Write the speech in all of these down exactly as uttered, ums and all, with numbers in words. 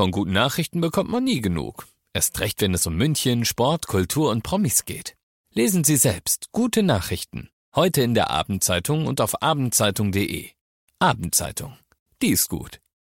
Von guten Nachrichten bekommt man nie genug. Erst recht, wenn es um München, Sport, Kultur und Promis geht. Lesen Sie selbst gute Nachrichten. Heute in der Abendzeitung und auf abendzeitung punkt de. Abendzeitung. Die ist gut.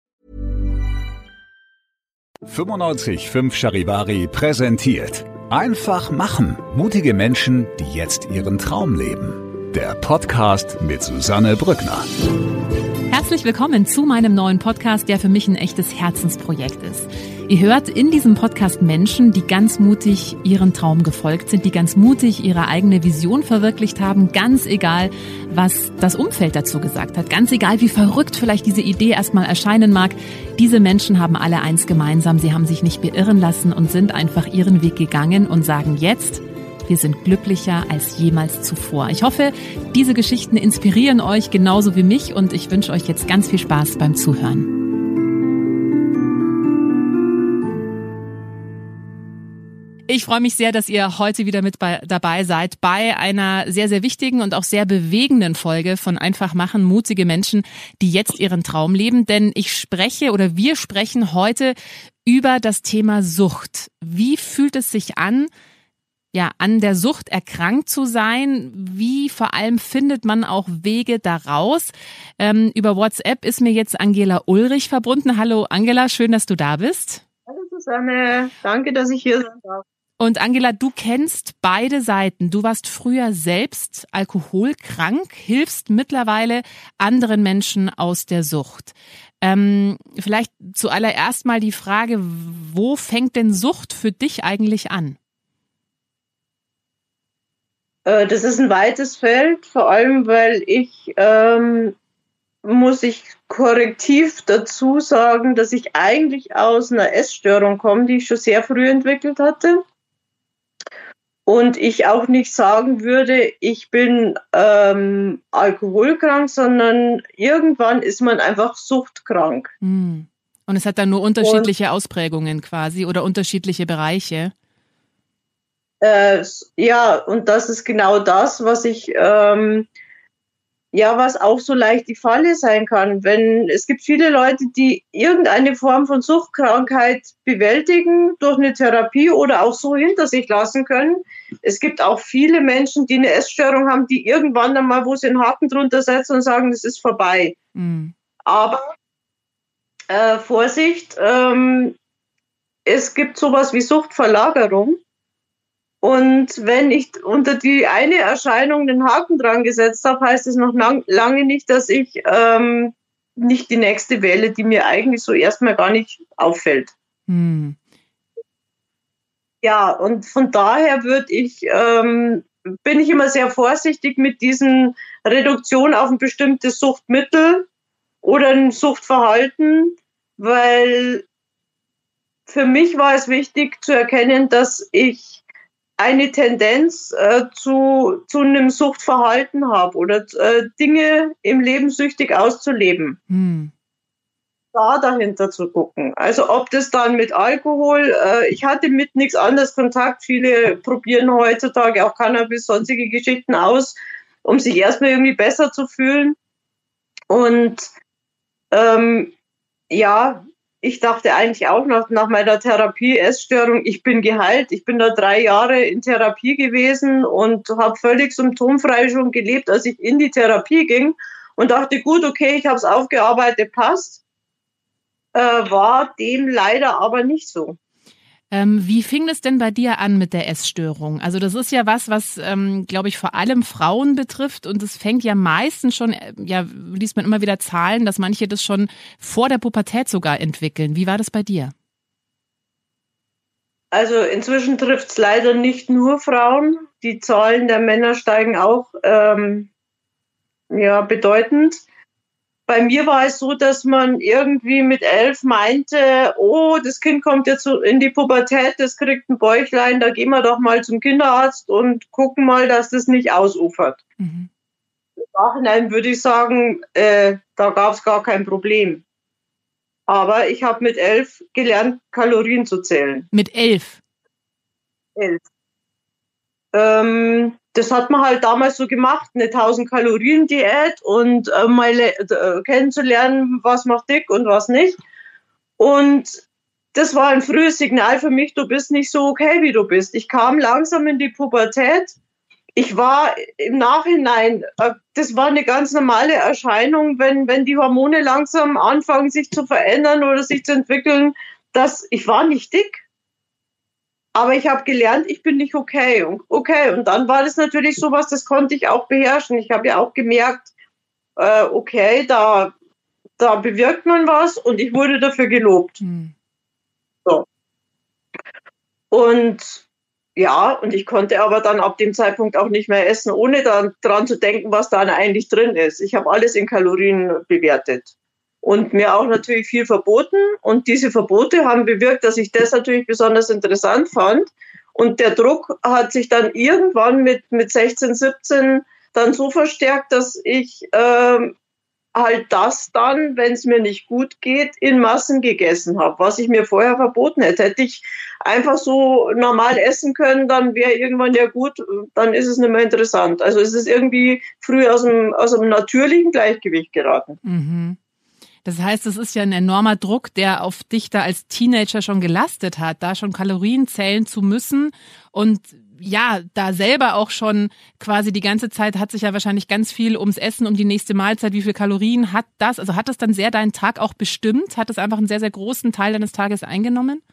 fünfundneunzig Komma fünf Charivari präsentiert. Einfach machen. Mutige Menschen, die jetzt ihren Traum leben. Der Podcast mit Susanne Brückner. Herzlich willkommen zu meinem neuen Podcast, der für mich ein echtes Herzensprojekt ist. Ihr hört in diesem Podcast Menschen, die ganz mutig ihren Traum gefolgt sind, die ganz mutig ihre eigene Vision verwirklicht haben, ganz egal, was das Umfeld dazu gesagt hat, ganz egal, wie verrückt vielleicht diese Idee erstmal erscheinen mag. Diese Menschen haben alle eins gemeinsam, sie haben sich nicht beirren lassen und sind einfach ihren Weg gegangen und sagen jetzt: Wir sind glücklicher als jemals zuvor. Ich hoffe, diese Geschichten inspirieren euch genauso wie mich und ich wünsche euch jetzt ganz viel Spaß beim Zuhören. Ich freue mich sehr, dass ihr heute wieder mit bei, dabei seid bei einer sehr, sehr wichtigen und auch sehr bewegenden Folge von Einfach machen, mutige Menschen, die jetzt ihren Traum leben. Denn ich spreche oder wir sprechen heute über das Thema Sucht. Wie fühlt es sich an, ja, an der Sucht erkrankt zu sein? Wie vor allem findet man auch Wege daraus? Ähm, über WhatsApp ist mir jetzt Angela Ulrich verbunden. Hallo Angela, schön, dass du da bist. Hallo Susanne, danke, dass ich hier sein darf. Und Angela, du kennst beide Seiten. Du warst früher selbst alkoholkrank, hilfst mittlerweile anderen Menschen aus der Sucht. Ähm, vielleicht zuallererst mal die Frage, wo fängt denn Sucht für dich eigentlich an? Das ist ein weites Feld, vor allem weil ich, ähm, muss ich korrektiv dazu sagen, dass ich eigentlich aus einer Essstörung komme, die ich schon sehr früh entwickelt hatte. Und ich auch nicht sagen würde, ich bin ähm, alkoholkrank, sondern irgendwann ist man einfach suchtkrank. Und es hat dann nur unterschiedliche Und, Ausprägungen quasi oder unterschiedliche Bereiche. Äh, ja, und das ist genau das, was ich, ähm, ja, was auch so leicht die Falle sein kann. Wenn es gibt viele Leute, die irgendeine Form von Suchtkrankheit bewältigen durch eine Therapie oder auch so hinter sich lassen können. Es gibt auch viele Menschen, die eine Essstörung haben, die irgendwann dann mal, wo sie einen Haken drunter setzen und sagen, es ist vorbei. Mhm. Aber äh, Vorsicht, ähm, es gibt sowas wie Suchtverlagerung. Und wenn ich unter die eine Erscheinung den Haken dran gesetzt habe, heißt es noch lang, lange nicht, dass ich ähm, nicht die nächste wähle, die mir eigentlich so erstmal gar nicht auffällt. Hm. Ja, und von daher würde ich, ähm, bin ich immer sehr vorsichtig mit diesen Reduktion auf ein bestimmtes Suchtmittel oder ein Suchtverhalten, weil für mich war es wichtig zu erkennen, dass ich eine Tendenz äh, zu, zu einem Suchtverhalten habe oder äh, Dinge im Leben süchtig auszuleben. Hm. Da dahinter zu gucken. Also ob das dann mit Alkohol, äh, ich hatte mit nichts anderes Kontakt. Viele probieren heutzutage auch Cannabis, sonstige Geschichten aus, um sich erstmal irgendwie besser zu fühlen. Und ähm, ja, ich dachte eigentlich auch nach, nach meiner Therapie, Essstörung, ich bin geheilt. Ich bin da drei Jahre in Therapie gewesen und habe völlig symptomfrei schon gelebt, als ich in die Therapie ging und dachte, gut, okay, ich habe es aufgearbeitet, passt. Äh, war dem leider aber nicht so. Ähm, wie fing es denn bei dir an mit der Essstörung? Also das ist ja was, was, ähm, glaube ich, vor allem Frauen betrifft und es fängt ja meistens schon, äh, ja, liest man immer wieder Zahlen, dass manche das schon vor der Pubertät sogar entwickeln. Wie war das bei dir? Also inzwischen trifft es leider nicht nur Frauen. Die Zahlen der Männer steigen auch ähm, ja, bedeutend. Bei mir war es so, dass man irgendwie mit elf meinte, oh, das Kind kommt jetzt in die Pubertät, das kriegt ein Bäuchlein, da gehen wir doch mal zum Kinderarzt und gucken mal, dass das nicht ausufert. Mhm. Im Nachhinein würde ich sagen, äh, da gab es gar kein Problem. Aber ich habe mit elf gelernt, Kalorien zu zählen. Mit elf? Elf. Ähm, das hat man halt damals so gemacht, eine tausend-Kalorien-Diät und äh, mal äh, kennenzulernen, was macht dick und was nicht. Und das war ein frühes Signal für mich, du bist nicht so okay, wie du bist. Ich kam langsam in die Pubertät. Ich war im Nachhinein, das war eine ganz normale Erscheinung, wenn, wenn die Hormone langsam anfangen, sich zu verändern oder sich zu entwickeln, dass ich war nicht dick. Aber ich habe gelernt, ich bin nicht okay. Und okay, und dann war das natürlich sowas, das konnte ich auch beherrschen. Ich habe ja auch gemerkt, äh, okay, da, da bewirkt man was und ich wurde dafür gelobt. Mhm. So. Und ja, und ich konnte aber dann ab dem Zeitpunkt auch nicht mehr essen, ohne dann dran zu denken, was da eigentlich drin ist. Ich habe alles in Kalorien bewertet. Und mir auch natürlich viel verboten. Und diese Verbote haben bewirkt, dass ich das natürlich besonders interessant fand. Und der Druck hat sich dann irgendwann mit, mit sechzehn, siebzehn dann so verstärkt, dass ich ähm, halt das dann, wenn es mir nicht gut geht, in Massen gegessen habe, was ich mir vorher verboten hätte. Hätte ich einfach so normal essen können, dann wäre irgendwann ja gut, dann ist es nicht mehr interessant. Also es ist irgendwie früh aus dem, aus dem natürlichen Gleichgewicht geraten. Mhm. Das heißt, es ist ja ein enormer Druck, der auf dich da als Teenager schon gelastet hat, da schon Kalorien zählen zu müssen und ja, da selber auch schon quasi die ganze Zeit hat sich ja wahrscheinlich ganz viel ums Essen, um die nächste Mahlzeit, wie viel Kalorien hat das? Also hat das dann sehr deinen Tag auch bestimmt? Hat das einfach einen sehr, sehr großen Teil deines Tages eingenommen?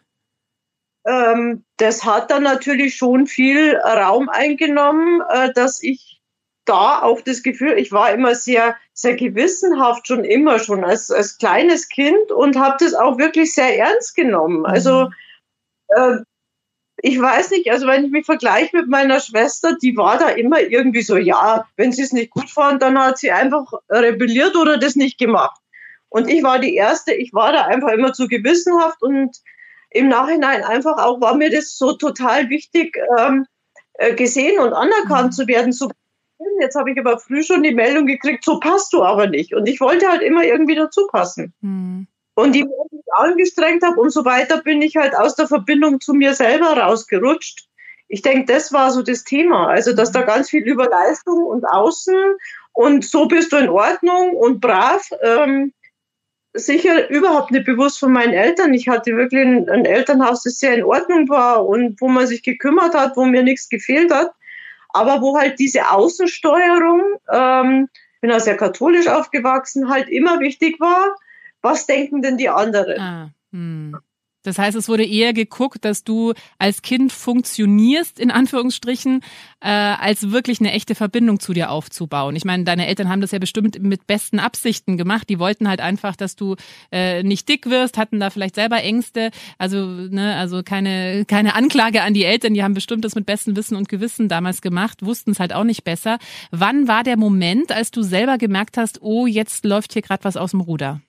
Ähm, das hat dann natürlich schon viel Raum eingenommen, äh, dass ich da auch das Gefühl, ich war immer sehr, sehr gewissenhaft, schon immer schon als, als kleines Kind und habe das auch wirklich sehr ernst genommen. Also äh, ich weiß nicht, also wenn ich mich vergleiche mit meiner Schwester, die war da immer irgendwie so, ja, wenn sie es nicht gut fand, dann hat sie einfach rebelliert oder das nicht gemacht. Und ich war die Erste, ich war da einfach immer zu gewissenhaft und im Nachhinein einfach auch war mir das so total wichtig, ähm, gesehen und anerkannt zu werden, so. Jetzt habe ich aber früh schon die Meldung gekriegt, so passt du aber nicht. Und ich wollte halt immer irgendwie dazu passen. Mhm. Und je mehr ich mich angestrengt habe, umso weiter bin ich halt aus der Verbindung zu mir selber rausgerutscht. Ich denke, das war so das Thema. Also, dass da ganz viel über Leistung und Außen und so bist du in Ordnung und brav. Ähm, sicher überhaupt nicht bewusst von meinen Eltern. Ich hatte wirklich ein, ein Elternhaus, das sehr in Ordnung war und wo man sich gekümmert hat, wo mir nichts gefehlt hat. Aber wo halt diese Außensteuerung, ähm, bin auch sehr katholisch aufgewachsen, halt immer wichtig war, was denken denn die anderen? Ah, hm. Das heißt, es wurde eher geguckt, dass du als Kind funktionierst, in Anführungsstrichen, äh, als wirklich eine echte Verbindung zu dir aufzubauen. Ich meine, deine Eltern haben das ja bestimmt mit besten Absichten gemacht. Die wollten halt einfach, dass du äh, nicht dick wirst, hatten da vielleicht selber Ängste. Also, ne, also keine, keine Anklage an die Eltern. Die haben bestimmt das mit bestem Wissen und Gewissen damals gemacht, wussten es halt auch nicht besser. Wann war der Moment, als du selber gemerkt hast, oh, jetzt läuft hier gerade was aus dem Ruder?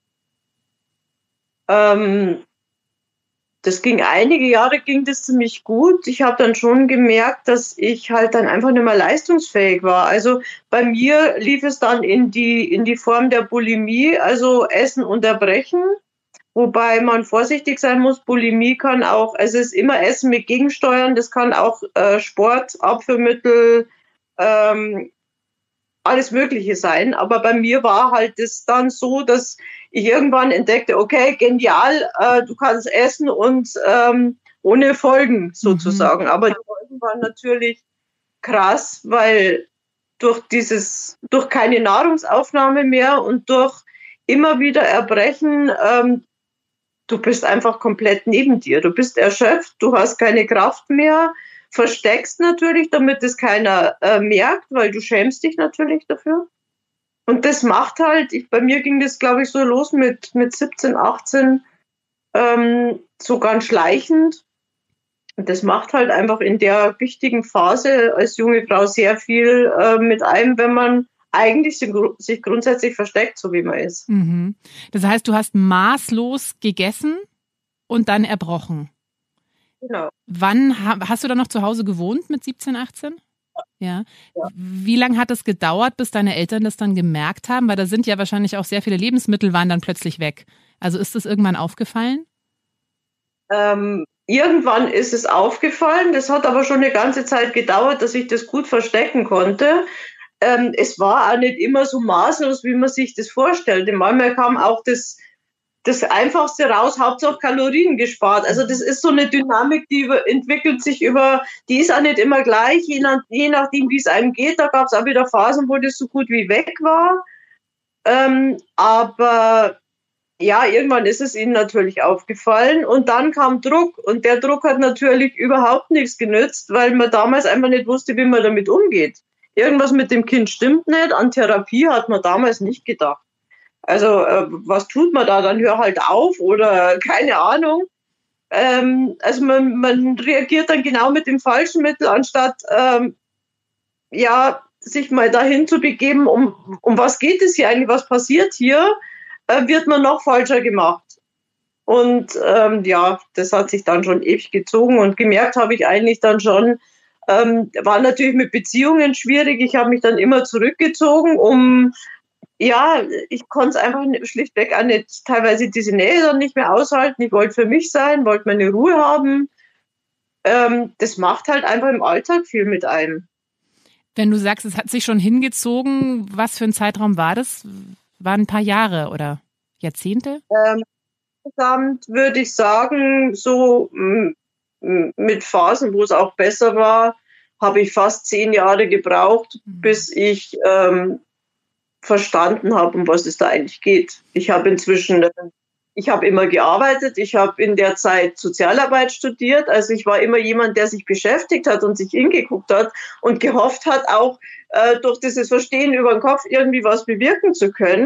Ähm... Das ging einige Jahre, ging das ziemlich gut. Ich habe dann schon gemerkt, dass ich halt dann einfach nicht mehr leistungsfähig war. Also bei mir lief es dann in die, in die Form der Bulimie, also Essen unterbrechen. Wobei man vorsichtig sein muss, Bulimie kann auch, also es ist immer Essen mit Gegensteuern, das kann auch äh, Sport, Abführmittel, ähm, alles Mögliche sein. Aber bei mir war halt das dann so, dass ich irgendwann entdeckte, okay, genial, äh, du kannst essen und ähm, ohne Folgen sozusagen. Mhm. Aber die Folgen waren natürlich krass, weil durch dieses, durch keine Nahrungsaufnahme mehr und durch immer wieder Erbrechen, ähm, du bist einfach komplett neben dir. Du bist erschöpft, du hast keine Kraft mehr, versteckst natürlich, damit es keiner äh, merkt, weil du schämst dich natürlich dafür. Und das macht halt, ich, bei mir ging das, glaube ich, so los mit, mit siebzehn, achtzehn, ähm, so ganz schleichend. Und das macht halt einfach in der wichtigen Phase als junge Frau sehr viel äh, mit einem, wenn man eigentlich sich, sich grundsätzlich versteckt, so wie man ist. Mhm. Das heißt, du hast maßlos gegessen und dann erbrochen. Genau. Wann hast du dann noch zu Hause gewohnt mit siebzehn, achtzehn? Ja. ja. Wie lange hat es gedauert, bis deine Eltern das dann gemerkt haben? Weil da sind ja wahrscheinlich auch sehr viele Lebensmittel waren dann plötzlich weg. Also ist das irgendwann aufgefallen? Ähm, irgendwann ist es aufgefallen. Das hat aber schon eine ganze Zeit gedauert, dass ich das gut verstecken konnte. Ähm, es war auch nicht immer so maßlos, wie man sich das vorstellte. Manchmal kam auch das das Einfachste raus, Hauptsache Kalorien gespart. Also das ist so eine Dynamik, die über, entwickelt sich über, die ist auch nicht immer gleich, je, nach, je nachdem, wie es einem geht. Da gab es auch wieder Phasen, wo das so gut wie weg war. Ähm, aber ja, irgendwann ist es ihnen natürlich aufgefallen und dann kam Druck und der Druck hat natürlich überhaupt nichts genützt, weil man damals einfach nicht wusste, wie man damit umgeht. Irgendwas mit dem Kind stimmt nicht, an Therapie hat man damals nicht gedacht. Also äh, was tut man da, dann hör halt auf oder keine Ahnung. Ähm, also man, man reagiert dann genau mit dem falschen Mittel, anstatt ähm, ja, sich mal dahin zu begeben, um, um was geht es hier eigentlich, was passiert hier, äh, wird man noch falscher gemacht. Und ähm, ja, das hat sich dann schon ewig gezogen und gemerkt habe ich eigentlich dann schon, ähm, war natürlich mit Beziehungen schwierig. Ich habe mich dann immer zurückgezogen, um, ja, ich konnte es einfach schlichtweg auch nicht, teilweise diese Nähe dann nicht mehr aushalten. Ich wollte für mich sein, wollte meine Ruhe haben. Ähm, das macht halt einfach im Alltag viel mit einem. Wenn du sagst, es hat sich schon hingezogen, was für ein Zeitraum war das? Waren ein paar Jahre oder Jahrzehnte? Ähm, insgesamt würde ich sagen, so m- m- mit Phasen, wo es auch besser war, habe ich fast zehn Jahre gebraucht, mhm. bis ich ähm, verstanden habe, um was es da eigentlich geht. Ich habe inzwischen, ich habe immer gearbeitet, ich habe in der Zeit Sozialarbeit studiert, also ich war immer jemand, der sich beschäftigt hat und sich hingeguckt hat und gehofft hat, auch äh, durch dieses Verstehen über den Kopf irgendwie was bewirken zu können.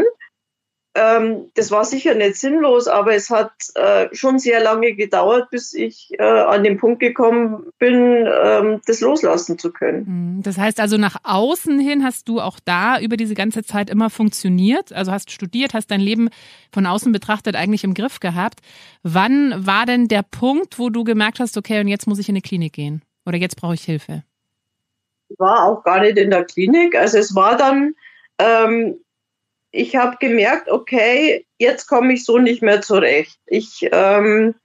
Ähm, das war sicher nicht sinnlos, aber es hat äh, schon sehr lange gedauert, bis ich äh, an den Punkt gekommen bin, ähm, das loslassen zu können. Das heißt also, nach außen hin hast du auch da über diese ganze Zeit immer funktioniert, also hast studiert, hast dein Leben von außen betrachtet eigentlich im Griff gehabt. Wann war denn der Punkt, wo du gemerkt hast, okay, und jetzt muss ich in eine Klinik gehen oder jetzt brauche ich Hilfe? Ich war auch gar nicht in der Klinik, also es war dann... Ähm, Ich habe gemerkt, okay, jetzt komme ich so nicht mehr zurecht. Ich, ähm,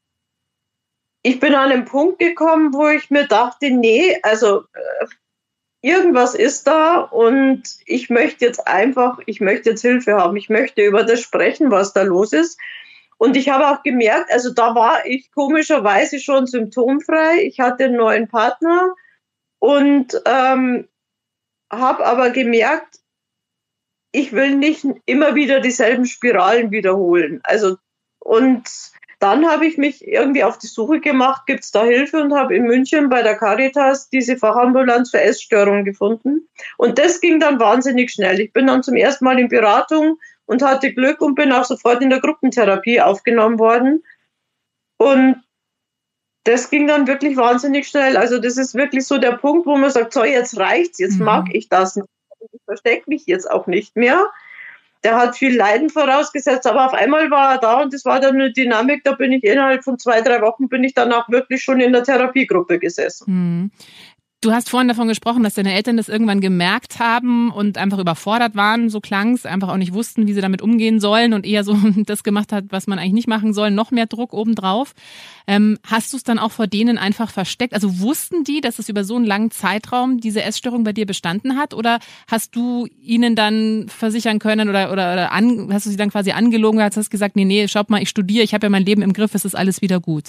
ich bin an einen Punkt gekommen, wo ich mir dachte, nee, also äh, irgendwas ist da und ich möchte jetzt einfach, ich möchte jetzt Hilfe haben. Ich möchte über das sprechen, was da los ist. Und ich habe auch gemerkt, also da war ich komischerweise schon symptomfrei. Ich hatte einen neuen Partner und ähm, habe aber gemerkt, ich will nicht immer wieder dieselben Spiralen wiederholen. Also, und dann habe ich mich irgendwie auf die Suche gemacht, gibt es da Hilfe und habe in München bei der Caritas diese Fachambulanz für Essstörungen gefunden. Und das ging dann wahnsinnig schnell. Ich bin dann zum ersten Mal in Beratung und hatte Glück und bin auch sofort in der Gruppentherapie aufgenommen worden. Und das ging dann wirklich wahnsinnig schnell. Also das ist wirklich so der Punkt, wo man sagt, so jetzt reicht's, jetzt mhm. mag ich das nicht. Ich verstecke mich jetzt auch nicht mehr. Der hat viel Leiden vorausgesetzt, aber auf einmal war er da und das war dann eine Dynamik, da bin ich innerhalb von zwei, drei Wochen bin ich dann auch wirklich schon in der Therapiegruppe gesessen. Hm. Du hast vorhin davon gesprochen, dass deine Eltern das irgendwann gemerkt haben und einfach überfordert waren, so klang's, einfach auch nicht wussten, wie sie damit umgehen sollen und eher so das gemacht hat, was man eigentlich nicht machen soll, noch mehr Druck obendrauf. Ähm, hast du es dann auch vor denen einfach versteckt? Also wussten die, dass es über so einen langen Zeitraum diese Essstörung bei dir bestanden hat oder hast du ihnen dann versichern können oder, oder, oder an, hast du sie dann quasi angelogen, hast gesagt, nee, nee, schaut mal, ich studiere, ich habe ja mein Leben im Griff, es ist alles wieder gut?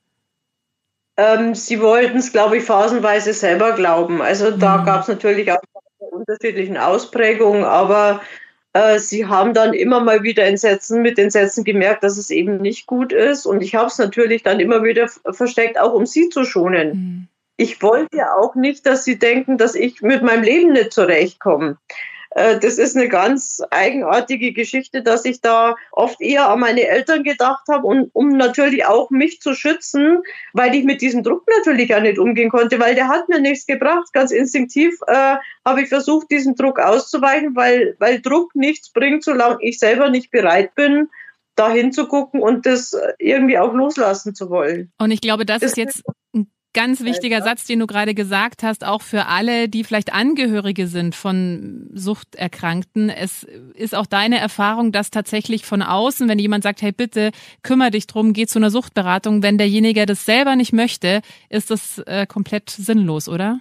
Ähm, sie wollten es, glaube ich, phasenweise selber glauben. Also da mhm. gab es natürlich auch unterschiedlichen Ausprägungen, aber äh, sie haben dann immer mal wieder in Sätzen, mit den Sätzen gemerkt, dass es eben nicht gut ist. Und ich habe es natürlich dann immer wieder f- versteckt, auch um sie zu schonen. Mhm. Ich wollte ja auch nicht, dass sie denken, dass ich mit meinem Leben nicht zurechtkomme. Das ist eine ganz eigenartige Geschichte, dass ich da oft eher an meine Eltern gedacht habe, und um natürlich auch mich zu schützen, weil ich mit diesem Druck natürlich auch nicht umgehen konnte, weil der hat mir nichts gebracht. Ganz instinktiv äh, habe ich versucht, diesem Druck auszuweichen, weil, weil Druck nichts bringt, solange ich selber nicht bereit bin, da hinzugucken und das irgendwie auch loslassen zu wollen. Und ich glaube, das, das ist jetzt ein ganz wichtiger Satz, den du gerade gesagt hast, auch für alle, die vielleicht Angehörige sind von Suchterkrankten. Es ist auch deine Erfahrung, dass tatsächlich von außen, wenn jemand sagt, hey, bitte kümmere dich drum, geh zu einer Suchtberatung, wenn derjenige das selber nicht möchte, ist das äh, komplett sinnlos, oder?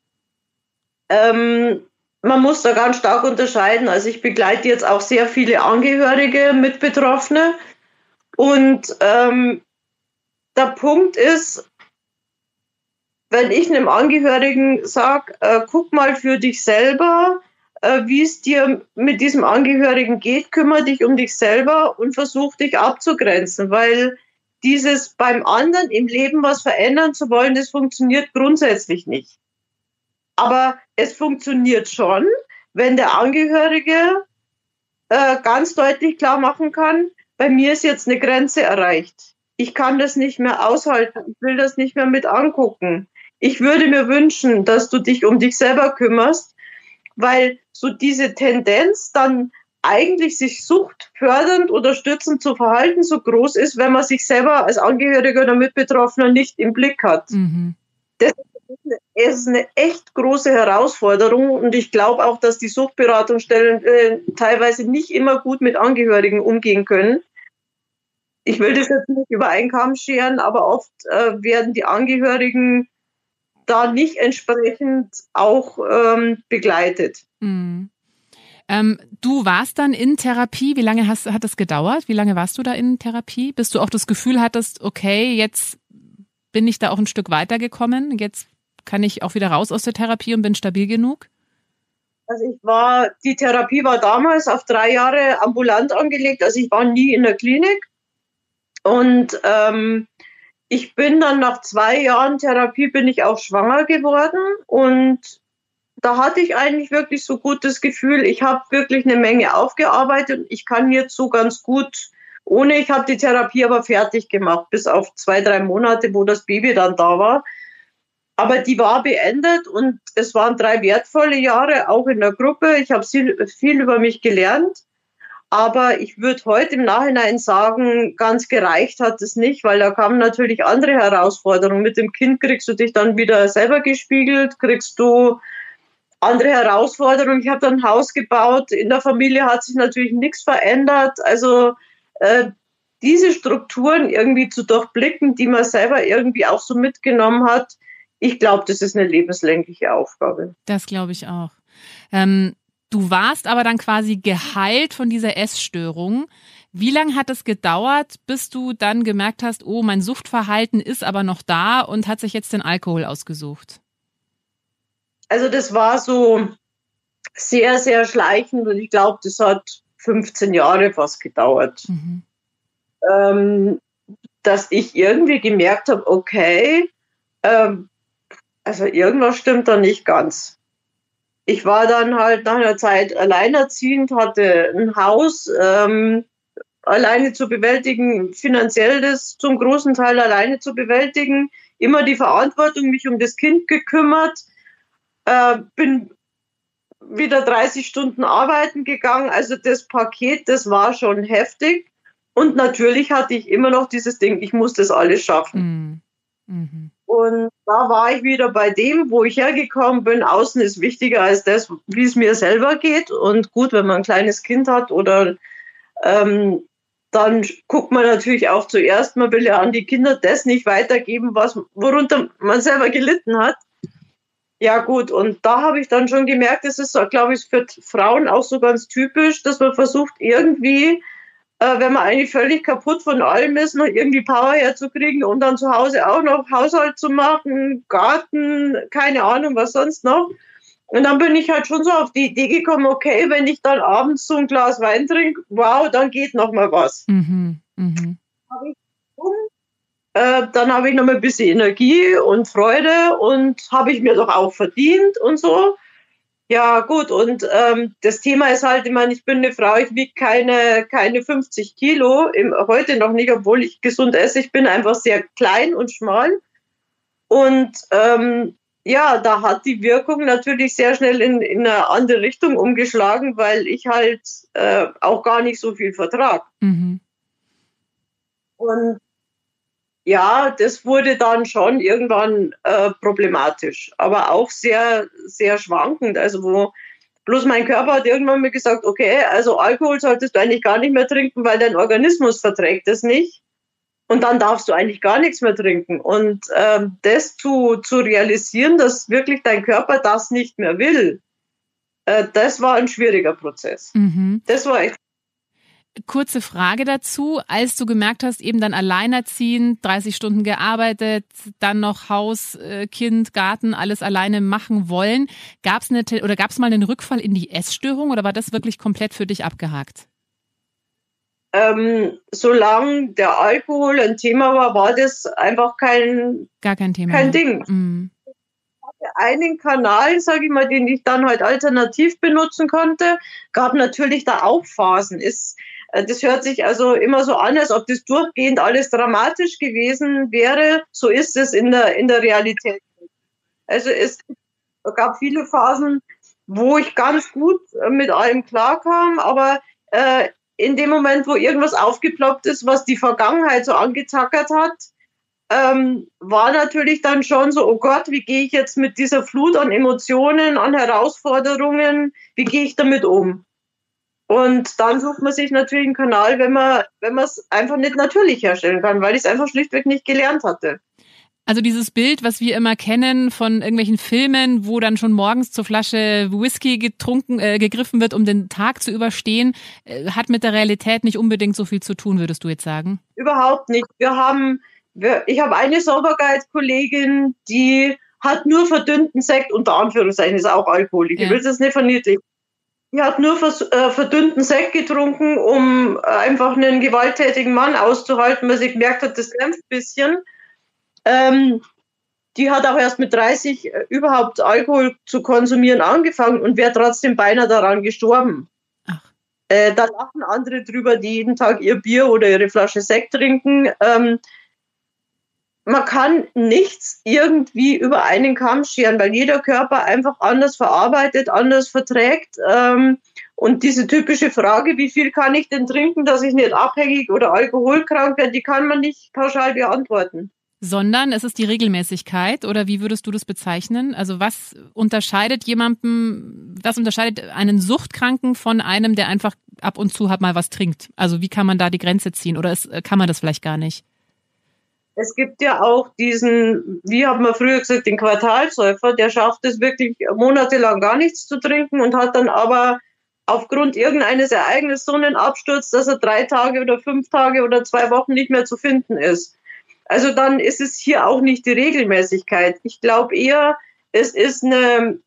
Ähm, man muss da ganz stark unterscheiden. Also ich begleite jetzt auch sehr viele Angehörige mit Betroffene. Und ähm, der Punkt ist, wenn ich einem Angehörigen sage, äh, guck mal für dich selber, äh, wie es dir mit diesem Angehörigen geht, kümmere dich um dich selber und versuch dich abzugrenzen, weil dieses beim anderen im Leben was verändern zu wollen, das funktioniert grundsätzlich nicht. Aber es funktioniert schon, wenn der Angehörige äh, ganz deutlich klar machen kann, bei mir ist jetzt eine Grenze erreicht. Ich kann das nicht mehr aushalten, ich will das nicht mehr mit angucken. Ich würde mir wünschen, dass du dich um dich selber kümmerst, weil so diese Tendenz dann eigentlich sich suchtfördernd oder stützend zu verhalten so groß ist, wenn man sich selber als Angehöriger oder Mitbetroffener nicht im Blick hat. Mhm. Das ist eine echt große Herausforderung und ich glaube auch, dass die Suchtberatungsstellen äh, teilweise nicht immer gut mit Angehörigen umgehen können. Ich will das jetzt nicht über einen Kamm scheren, aber oft äh, werden die Angehörigen da nicht entsprechend auch ähm, begleitet. Mhm. Ähm, du warst dann in Therapie. Wie lange hast, hat das gedauert? Wie lange warst du da in Therapie? Bis du auch das Gefühl hattest, okay, jetzt bin ich da auch ein Stück weitergekommen. Jetzt kann ich auch wieder raus aus der Therapie und bin stabil genug? Also ich war, die Therapie war damals auf drei Jahre ambulant angelegt. Also ich war nie in der Klinik. Und ähm, ich bin dann nach zwei Jahren Therapie bin ich auch schwanger geworden und da hatte ich eigentlich wirklich so gut das Gefühl, ich habe wirklich eine Menge aufgearbeitet und ich kann jetzt so ganz gut, ohne, ich habe die Therapie aber fertig gemacht, bis auf zwei, drei Monate, wo das Baby dann da war. Aber die war beendet und es waren drei wertvolle Jahre, auch in der Gruppe. Ich habe viel, viel über mich gelernt. Aber ich würde heute im Nachhinein sagen, ganz gereicht hat es nicht, weil da kamen natürlich andere Herausforderungen. Mit dem Kind kriegst du dich dann wieder selber gespiegelt, kriegst du andere Herausforderungen. Ich habe dann ein Haus gebaut, in der Familie hat sich natürlich nichts verändert. Also äh, diese Strukturen irgendwie zu durchblicken, die man selber irgendwie auch so mitgenommen hat, ich glaube, das ist eine lebenslängliche Aufgabe. Das glaube ich auch. Ähm Du warst aber dann quasi geheilt von dieser Essstörung. Wie lange hat es gedauert, bis du dann gemerkt hast, oh, mein Suchtverhalten ist aber noch da und hat sich jetzt den Alkohol ausgesucht? Also das war so sehr, sehr schleichend und ich glaube, das hat fünfzehn Jahre fast gedauert. Mhm. Ähm, dass ich irgendwie gemerkt habe, okay, ähm, also irgendwas stimmt da nicht ganz. Ich war dann halt nach einer Zeit alleinerziehend, hatte ein Haus, ähm, alleine zu bewältigen, finanziell das zum großen Teil alleine zu bewältigen, immer die Verantwortung, mich um das Kind gekümmert, äh, bin wieder dreißig Stunden arbeiten gegangen, also das Paket, das war schon heftig und natürlich hatte ich immer noch dieses Ding, ich muss das alles schaffen. Mhm. Und da war ich wieder bei dem, wo ich hergekommen bin. Außen ist wichtiger als das, wie es mir selber geht. Und gut, wenn man ein kleines Kind hat oder ähm, dann guckt man natürlich auch zuerst, man will ja an die Kinder das nicht weitergeben, was, worunter man selber gelitten hat. Ja gut, und da habe ich dann schon gemerkt, das ist, glaube ich, für Frauen auch so ganz typisch, dass man versucht irgendwie, Äh, wenn man eigentlich völlig kaputt von allem ist, noch irgendwie Power herzukriegen und dann zu Hause auch noch Haushalt zu machen, Garten, keine Ahnung, was sonst noch. Und dann bin ich halt schon so auf die Idee gekommen, okay, wenn ich dann abends so ein Glas Wein trinke, wow, dann geht noch mal was. Mhm, mhm. Hab ich äh, dann habe ich noch mal ein bisschen Energie und Freude und habe ich mir doch auch verdient und so. Ja, gut, und ähm, das Thema ist halt, ich meine, ich bin eine Frau, ich wiege keine, keine fünfzig Kilo, im, heute noch nicht, obwohl ich gesund esse. Ich bin einfach sehr klein und schmal. Und ähm, ja, da hat die Wirkung natürlich sehr schnell in, in eine andere Richtung umgeschlagen, weil ich halt äh, auch gar nicht so viel vertrage. Mhm. Und ja, das wurde dann schon irgendwann äh, problematisch, aber auch sehr, sehr schwankend. Also wo bloß mein Körper hat irgendwann mir gesagt, okay, also Alkohol solltest du eigentlich gar nicht mehr trinken, weil dein Organismus verträgt es nicht. Und dann darfst du eigentlich gar nichts mehr trinken. Und ähm, das zu, zu realisieren, dass wirklich dein Körper das nicht mehr will, äh, das war ein schwieriger Prozess. Mhm. Das war echt. Kurze Frage dazu, als du gemerkt hast, eben dann alleinerziehend, dreißig Stunden gearbeitet, dann noch Haus, Kind, Garten, alles alleine machen wollen, gab es eine oder gab es mal einen Rückfall in die Essstörung oder war das wirklich komplett für dich abgehakt? Ähm, solange der Alkohol ein Thema war, war das einfach kein, Gar kein Thema. Kein Ding. Mhm. Einen Kanal, sage ich mal, den ich dann halt alternativ benutzen konnte, gab natürlich da auch Phasen. Ist, das hört sich also immer so an, als ob das durchgehend alles dramatisch gewesen wäre. So ist es in der, in der Realität. Also es gab viele Phasen, wo ich ganz gut mit allem klarkam, aber äh, in dem Moment, wo irgendwas aufgeploppt ist, was die Vergangenheit so angetackert hat, ähm, war natürlich dann schon so, oh Gott, wie gehe ich jetzt mit dieser Flut an Emotionen, an Herausforderungen, wie gehe ich damit um? Und dann sucht man sich natürlich einen Kanal, wenn man wenn man es einfach nicht natürlich herstellen kann, weil ich es einfach schlichtweg nicht gelernt hatte. Also dieses Bild, was wir immer kennen von irgendwelchen Filmen, wo dann schon morgens zur Flasche Whisky getrunken, äh, gegriffen wird, um den Tag zu überstehen, äh, hat mit der Realität nicht unbedingt so viel zu tun, würdest du jetzt sagen? Überhaupt nicht. Wir haben, wir, ich habe eine Sauberkeitskollegin, die hat nur verdünnten Sekt, unter Anführungszeichen, ist auch Alkoholik. Ja. Ich will das nicht verniedlichen. Die hat nur vers, äh, verdünnten Sekt getrunken, um äh, einfach einen gewalttätigen Mann auszuhalten, weil sie gemerkt hat, das dämpft ein bisschen. Ähm, die hat auch erst mit dreißig äh, überhaupt Alkohol zu konsumieren angefangen und wäre trotzdem beinahe daran gestorben. Ach. Äh, da lachen andere drüber, die jeden Tag ihr Bier oder ihre Flasche Sekt trinken. Ähm, man kann nichts irgendwie über einen Kamm scheren, weil jeder Körper einfach anders verarbeitet, anders verträgt. Ähm, und diese typische Frage, wie viel kann ich denn trinken, dass ich nicht abhängig oder alkoholkrank werde, die kann man nicht pauschal beantworten. Sondern es ist die Regelmäßigkeit, oder wie würdest du das bezeichnen? Also was unterscheidet jemanden, was unterscheidet einen Suchtkranken von einem, der einfach ab und zu halt mal was trinkt? Also wie kann man da die Grenze ziehen, oder ist, kann man das vielleicht gar nicht? Es gibt ja auch diesen, wie hat man früher gesagt, den Quartalsäufer, der schafft es wirklich monatelang gar nichts zu trinken und hat dann aber aufgrund irgendeines Ereignisses so einen Absturz, dass er drei Tage oder fünf Tage oder zwei Wochen nicht mehr zu finden ist. Also dann ist es hier auch nicht die Regelmäßigkeit. Ich glaube eher, es ist eine,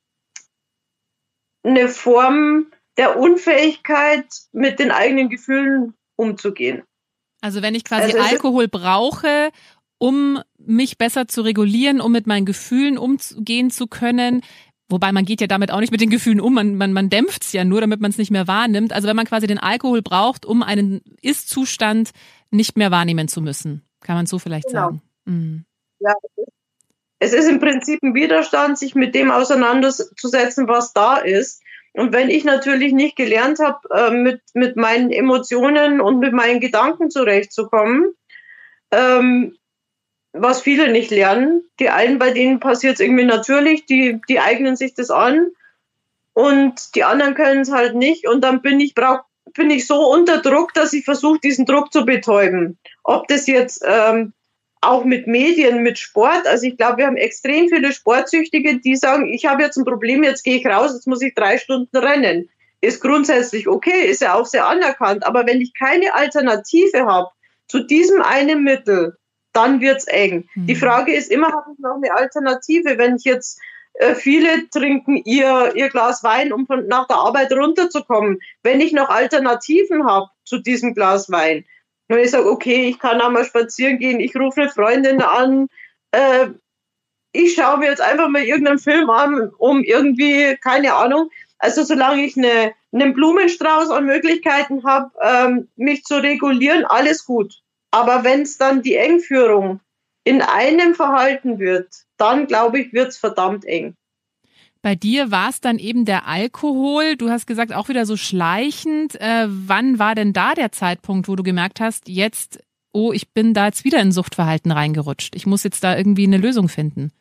eine Form der Unfähigkeit, mit den eigenen Gefühlen umzugehen. Also wenn ich quasi also Alkohol brauche, um mich besser zu regulieren, um mit meinen Gefühlen umgehen zu können, wobei man geht ja damit auch nicht mit den Gefühlen um, man, man, man dämpft es ja nur, damit man es nicht mehr wahrnimmt. Also wenn man quasi den Alkohol braucht, um einen Ist-Zustand nicht mehr wahrnehmen zu müssen. Kann man so vielleicht genau. sagen. Mhm. Ja, es ist im Prinzip ein Widerstand, sich mit dem auseinanderzusetzen, was da ist. Und wenn ich natürlich nicht gelernt habe, äh, mit, mit meinen Emotionen und mit meinen Gedanken zurechtzukommen, ähm, was viele nicht lernen, die einen, bei denen passiert es irgendwie natürlich, die, die eignen sich das an und die anderen können es halt nicht. Und dann bin ich, brauch, bin ich so unter Druck, dass ich versuche, diesen Druck zu betäuben. Ob das jetzt ähm, auch mit Medien, mit Sport, also ich glaube, wir haben extrem viele Sportsüchtige, die sagen, ich habe jetzt ein Problem, jetzt gehe ich raus, jetzt muss ich drei Stunden rennen. Ist grundsätzlich okay, ist ja auch sehr anerkannt, aber wenn ich keine Alternative habe zu diesem einen Mittel, dann wird's eng. Mhm. Die Frage ist immer, habe ich noch eine Alternative, wenn ich jetzt äh, viele trinken ihr, ihr Glas Wein, um von, nach der Arbeit runterzukommen, wenn ich noch Alternativen habe zu diesem Glas Wein, und ich sage, okay, ich kann auch mal spazieren gehen, ich rufe eine Freundin an, äh, ich schaue mir jetzt einfach mal irgendeinen Film an, um irgendwie, keine Ahnung, also solange ich eine, einen Blumenstrauß an Möglichkeiten habe, ähm, mich zu regulieren, alles gut. Aber wenn es dann die Engführung in einem Verhalten wird, dann glaube ich, wird es verdammt eng. Bei dir war es dann eben der Alkohol. Du hast gesagt, auch wieder so schleichend. Äh, wann war denn da der Zeitpunkt, wo du gemerkt hast, jetzt, oh, ich bin da jetzt wieder in Suchtverhalten reingerutscht. Ich muss jetzt da irgendwie eine Lösung finden.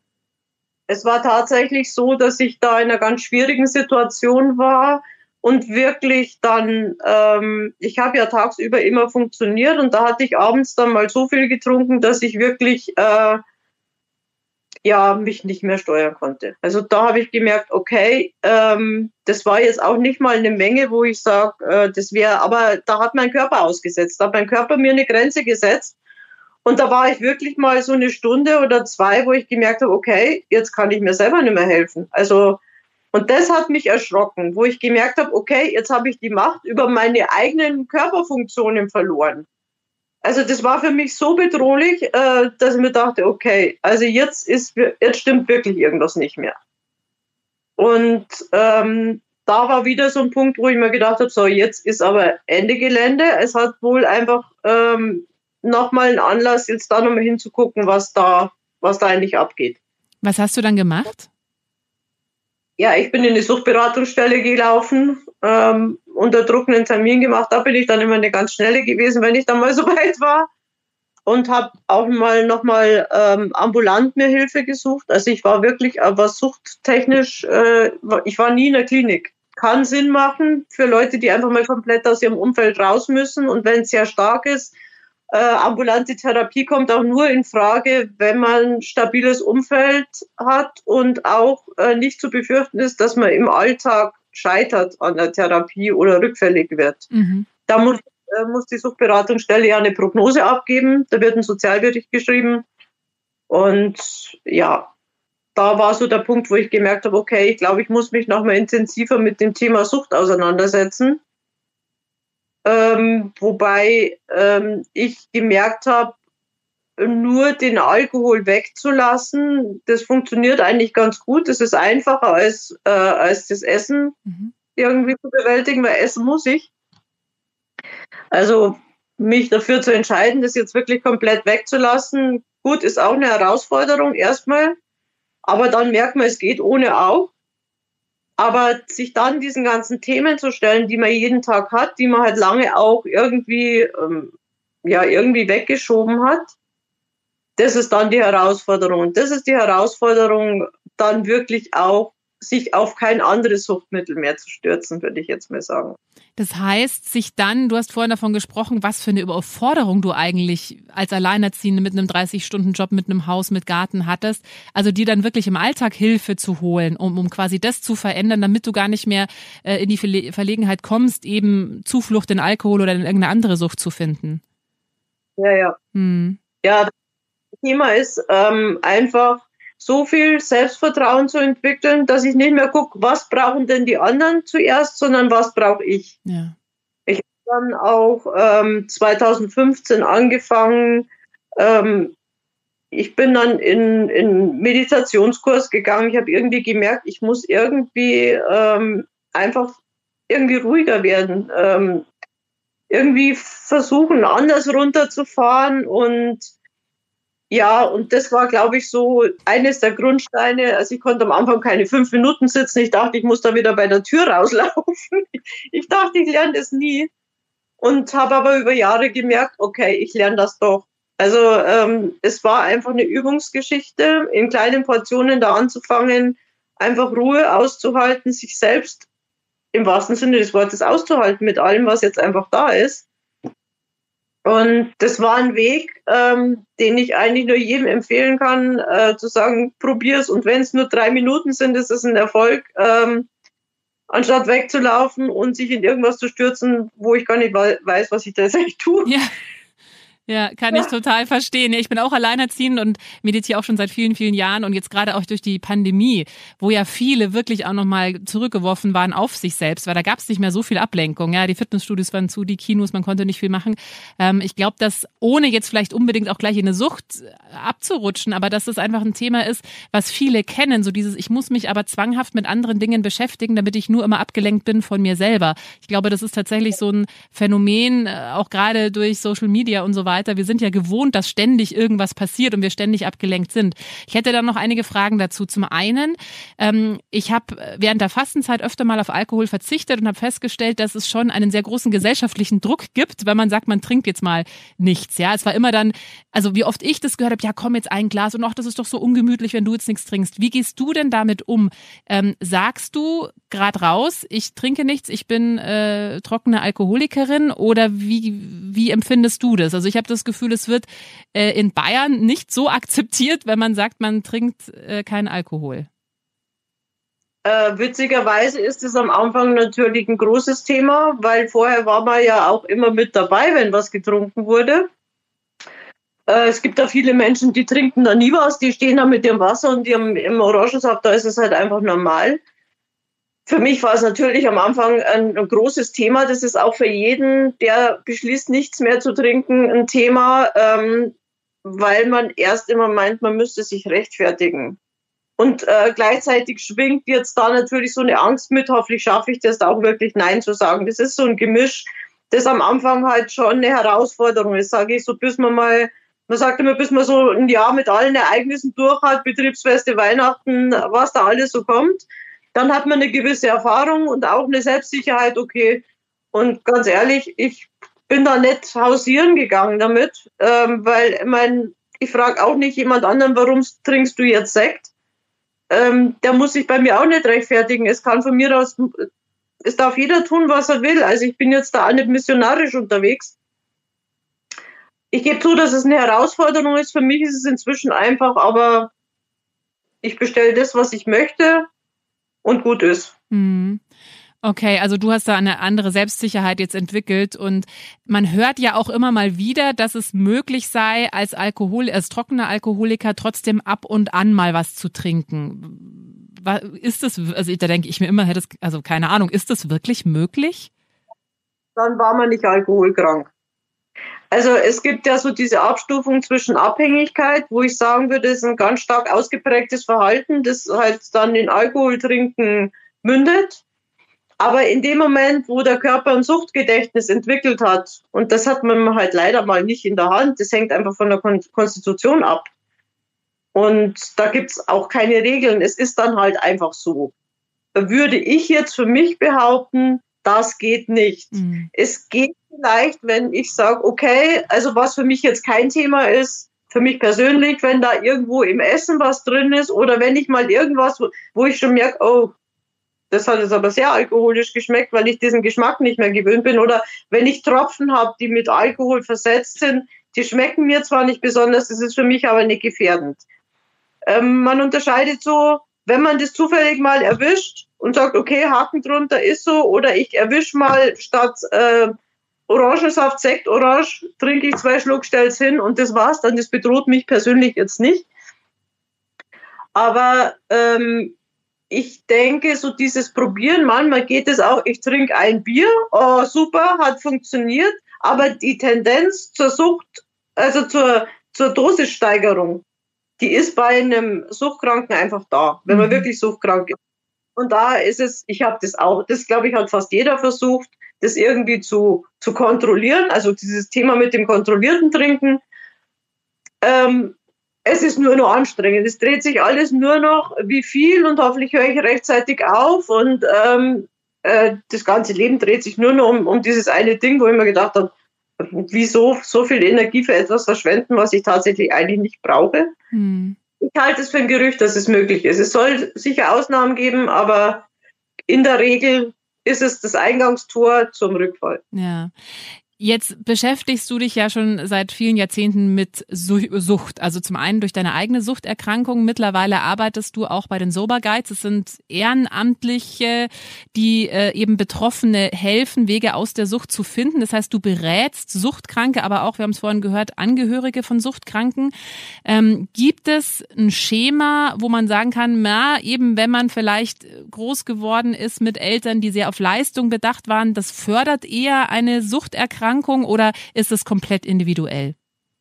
Es war tatsächlich so, dass ich da in einer ganz schwierigen Situation war und wirklich dann, ähm, ich habe ja tagsüber immer funktioniert und da hatte ich abends dann mal so viel getrunken, dass ich wirklich äh, ja, mich nicht mehr steuern konnte. Also da habe ich gemerkt, okay, ähm, das war jetzt auch nicht mal eine Menge, wo ich sage, äh, das wäre, aber da hat mein Körper ausgesetzt, da hat mein Körper mir eine Grenze gesetzt. Und da war ich wirklich mal so eine Stunde oder zwei, wo ich gemerkt habe, okay, jetzt kann ich mir selber nicht mehr helfen. Also, und das hat mich erschrocken, wo ich gemerkt habe, okay, jetzt habe ich die Macht über meine eigenen Körperfunktionen verloren. Also das war für mich so bedrohlich, äh, dass ich mir dachte, okay, also jetzt ist, jetzt stimmt wirklich irgendwas nicht mehr. Und ähm, da war wieder so ein Punkt, wo ich mir gedacht habe, so jetzt ist aber Ende Gelände. Es hat wohl einfach ähm, nochmal einen Anlass, jetzt da nochmal hinzugucken, was da, was da eigentlich abgeht. Was hast du dann gemacht? Ja, ich bin in die Suchtberatungsstelle gelaufen, ähm, unter Druck einen Termin gemacht. Da bin ich dann immer eine ganz schnelle gewesen, wenn ich dann mal so weit war. Und habe auch mal nochmal ähm, ambulant mir Hilfe gesucht. Also ich war wirklich, aber suchttechnisch, äh, ich war nie in der Klinik. Kann Sinn machen für Leute, die einfach mal komplett aus ihrem Umfeld raus müssen. Und wenn es sehr stark ist, äh, ambulante Therapie kommt auch nur in Frage, wenn man ein stabiles Umfeld hat und auch äh, nicht zu befürchten ist, dass man im Alltag scheitert an der Therapie oder rückfällig wird. Mhm. Da muss, äh, muss die Suchtberatungsstelle ja eine Prognose abgeben. Da wird ein Sozialbericht geschrieben. Und ja, da war so der Punkt, wo ich gemerkt habe, okay, ich glaube, ich muss mich nochmal intensiver mit dem Thema Sucht auseinandersetzen. Ähm, wobei ähm, ich gemerkt habe, nur den Alkohol wegzulassen, das funktioniert eigentlich ganz gut. Das ist einfacher als, äh, als das Essen mhm. irgendwie zu bewältigen, weil essen muss ich. Also mich dafür zu entscheiden, das jetzt wirklich komplett wegzulassen, gut, ist auch eine Herausforderung erstmal. Aber dann merkt man, es geht ohne auch. Aber sich dann diesen ganzen Themen zu stellen, die man jeden Tag hat, die man halt lange auch irgendwie, ähm, ja, irgendwie weggeschoben hat, das ist dann die Herausforderung. Und das ist die Herausforderung, dann wirklich auch sich auf kein anderes Suchtmittel mehr zu stürzen, würde ich jetzt mal sagen. Das heißt, sich dann, du hast vorhin davon gesprochen, was für eine Überforderung du eigentlich als Alleinerziehende mit einem dreißig-Stunden-Job, mit einem Haus, mit Garten hattest. Also dir dann wirklich im Alltag Hilfe zu holen, um, um quasi das zu verändern, damit du gar nicht mehr äh, in die Verle- Verlegenheit kommst, eben Zuflucht in Alkohol oder in irgendeine andere Sucht zu finden. Ja, ja. Hm. Ja, das Thema ist ähm, einfach, so viel Selbstvertrauen zu entwickeln, dass ich nicht mehr gucke, was brauchen denn die anderen zuerst, sondern was brauche ich. Ja. Ich habe dann auch ähm, zwanzig fünfzehn angefangen, ähm, ich bin dann in in Meditationskurs gegangen, ich habe irgendwie gemerkt, ich muss irgendwie ähm, einfach irgendwie ruhiger werden, ähm, irgendwie versuchen, anders runterzufahren und ja, und das war, glaube ich, so eines der Grundsteine. Also ich konnte am Anfang keine fünf Minuten sitzen. Ich dachte, ich muss da wieder bei der Tür rauslaufen. Ich dachte, ich lerne das nie. Und habe aber über Jahre gemerkt, okay, ich lerne das doch. Also ähm, es war einfach eine Übungsgeschichte, in kleinen Portionen da anzufangen, einfach Ruhe auszuhalten, sich selbst im wahrsten Sinne des Wortes auszuhalten mit allem, was jetzt einfach da ist. Und das war ein Weg, ähm, den ich eigentlich nur jedem empfehlen kann, äh, zu sagen, probier's. Und wenn es nur drei Minuten sind, ist es ein Erfolg, ähm, anstatt wegzulaufen und sich in irgendwas zu stürzen, wo ich gar nicht weiß, was ich da jetzt eigentlich tue. Ja. Ja, kann ich total verstehen. Ich bin auch alleinerziehend und meditiere auch schon seit vielen, vielen Jahren und jetzt gerade auch durch die Pandemie, wo ja viele wirklich auch nochmal zurückgeworfen waren auf sich selbst, weil da gab es nicht mehr so viel Ablenkung. Ja, die Fitnessstudios waren zu, die Kinos, man konnte nicht viel machen. Ähm, ich glaube, dass ohne jetzt vielleicht unbedingt auch gleich in eine Sucht abzurutschen, aber dass das einfach ein Thema ist, was viele kennen, so dieses, ich muss mich aber zwanghaft mit anderen Dingen beschäftigen, damit ich nur immer abgelenkt bin von mir selber. Ich glaube, das ist tatsächlich so ein Phänomen, auch gerade durch Social Media und so weiter. Wir sind ja gewohnt, dass ständig irgendwas passiert und wir ständig abgelenkt sind. Ich hätte dann noch einige Fragen dazu. Zum einen, ähm, ich habe während der Fastenzeit öfter mal auf Alkohol verzichtet und habe festgestellt, dass es schon einen sehr großen gesellschaftlichen Druck gibt, wenn man sagt, man trinkt jetzt mal nichts. Ja, es war immer dann, also wie oft ich das gehört habe, ja komm jetzt ein Glas und ach, das ist doch so ungemütlich, wenn du jetzt nichts trinkst. Wie gehst du denn damit um? Ähm, sagst du gerade raus, ich trinke nichts, ich bin äh, trockene Alkoholikerin oder wie, wie empfindest du das? Also ich habe habe das Gefühl, es wird äh, in Bayern nicht so akzeptiert, wenn man sagt, man trinkt äh, keinen Alkohol. Äh, witzigerweise ist es am Anfang natürlich ein großes Thema, weil vorher war man ja auch immer mit dabei, wenn was getrunken wurde. Äh, es gibt da viele Menschen, die trinken da nie was, die stehen da mit ihrem Wasser und ihrem, im Orangensaft, da ist es halt einfach normal. Für mich war es natürlich am Anfang ein, ein großes Thema. Das ist auch für jeden, der beschließt, nichts mehr zu trinken, ein Thema, ähm, weil man erst immer meint, man müsste sich rechtfertigen. Und äh, gleichzeitig schwingt jetzt da natürlich so eine Angst mit, hoffentlich schaffe ich das da auch wirklich Nein zu sagen. Das ist so ein Gemisch, das am Anfang halt schon eine Herausforderung ist, sage ich so, bis man mal, man sagt immer, bis man so ein Jahr mit allen Ereignissen durch hat, Betriebsfeste, Weihnachten, was da alles so kommt. Dann hat man eine gewisse Erfahrung und auch eine Selbstsicherheit, okay. Und ganz ehrlich, ich bin da nicht hausieren gegangen damit, ähm, weil ich meine, ich frage auch nicht jemand anderen, warum trinkst du jetzt Sekt? Ähm, der muss sich bei mir auch nicht rechtfertigen. Es kann von mir aus, es darf jeder tun, was er will. Also ich bin jetzt da auch nicht missionarisch unterwegs. Ich gebe zu, dass es eine Herausforderung ist. Für mich ist es inzwischen einfach, aber ich bestelle das, was ich möchte. Und gut ist. Okay, also du hast da eine andere Selbstsicherheit jetzt entwickelt und man hört ja auch immer mal wieder, dass es möglich sei, als Alkohol, als trockener Alkoholiker trotzdem ab und an mal was zu trinken. Ist das, also da denke ich mir immer, hätte es, also keine Ahnung, ist das wirklich möglich? Dann war man nicht alkoholkrank. Also es gibt ja so diese Abstufung zwischen Abhängigkeit, wo ich sagen würde, das ist ein ganz stark ausgeprägtes Verhalten, das halt dann in Alkoholtrinken mündet. Aber in dem Moment, wo der Körper ein Suchtgedächtnis entwickelt hat, und das hat man halt leider mal nicht in der Hand, das hängt einfach von der Konstitution ab. Und da gibt's auch keine Regeln, es ist dann halt einfach so. Würde ich jetzt für mich behaupten, das geht nicht. Mhm. Es geht vielleicht, wenn ich sage, okay, also was für mich jetzt kein Thema ist, für mich persönlich, wenn da irgendwo im Essen was drin ist oder wenn ich mal irgendwas, wo ich schon merke, oh, das hat jetzt aber sehr alkoholisch geschmeckt, weil ich diesen Geschmack nicht mehr gewöhnt bin. Oder wenn ich Tropfen habe, die mit Alkohol versetzt sind, die schmecken mir zwar nicht besonders, das ist für mich aber nicht gefährdend. Ähm, man unterscheidet so, wenn man das zufällig mal erwischt und sagt, okay, Haken drunter ist so, oder ich erwische mal statt äh, Orangensaft, Sekt, Orange, trinke ich zwei Schluck, stell's hin und das war's dann. Das bedroht mich persönlich jetzt nicht. Aber ähm, ich denke, so dieses Probieren, manchmal geht es auch, ich trinke ein Bier, oh super, hat funktioniert, aber die Tendenz zur Sucht, also zur, zur Dosissteigerung, die ist bei einem Suchtkranken einfach da, wenn man mhm. wirklich suchtkrank ist. Und da ist es, ich habe das auch, das glaube ich hat fast jeder versucht, das irgendwie zu, zu kontrollieren, also dieses Thema mit dem kontrollierten Trinken. Ähm, es ist nur noch anstrengend, es dreht sich alles nur noch, wie viel und hoffentlich höre ich rechtzeitig auf und ähm, äh, das ganze Leben dreht sich nur noch um, um dieses eine Ding, wo ich mir gedacht habe, wieso so viel Energie für etwas verschwenden, was ich tatsächlich eigentlich nicht brauche. Hm. Ich halte es für ein Gerücht, dass es möglich ist. Es soll sicher Ausnahmen geben, aber in der Regel ist es das Eingangstor zum Rückfall. Ja. Jetzt beschäftigst du dich ja schon seit vielen Jahrzehnten mit Sucht. Also zum einen durch deine eigene Suchterkrankung. Mittlerweile arbeitest du auch bei den Sober Guides. Es sind Ehrenamtliche, die äh, eben Betroffene helfen, Wege aus der Sucht zu finden. Das heißt, du berätst Suchtkranke, aber auch, wir haben es vorhin gehört, Angehörige von Suchtkranken. Ähm, gibt es ein Schema, wo man sagen kann, na, eben wenn man vielleicht groß geworden ist mit Eltern, die sehr auf Leistung bedacht waren, das fördert eher eine Suchterkrankung? Oder ist es komplett individuell?